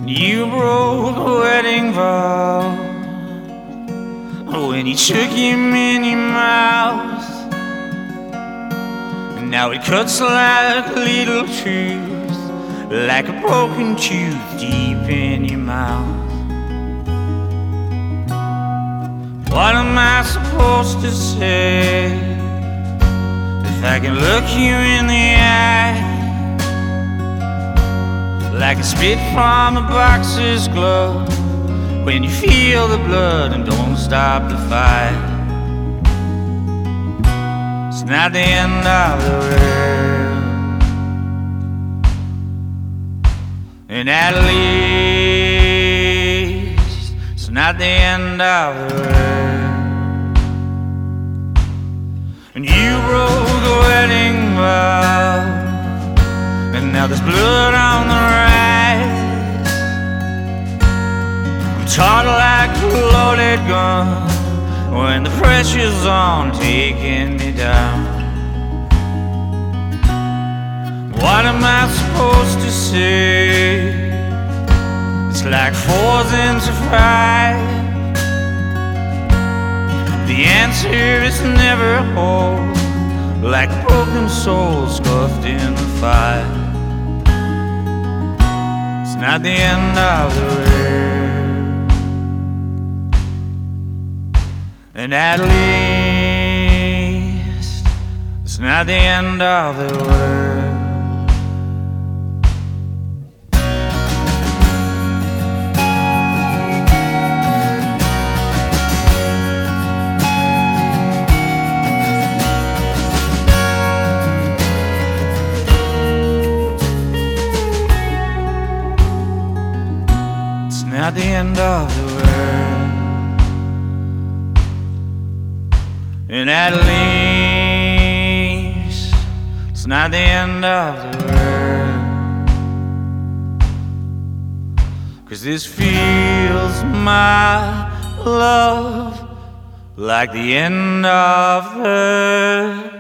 You broke a wedding vow when you took him in your mouth. And now it cuts like a little truth, like a broken tooth deep in your mouth. What am I supposed to say if I can look you in the eye? Like a spit from a boxer's glove when you feel the blood and don't stop the fight. It's not the end of the world, and at least it's not the end of the world. And you broke a wedding vow, and now there's blood on the rise. I'm taut like a loaded gun when the pressure's on, taking me down. What am I supposed to say? It's like 4's into 5. The answer is never whole, like a broken soul scuffed in the fire. It's not the end of the world, and at least it's not the end of the world. Not the end of the world, and at least it's not the end of the world. 'Cause this feels, my love, like the end of the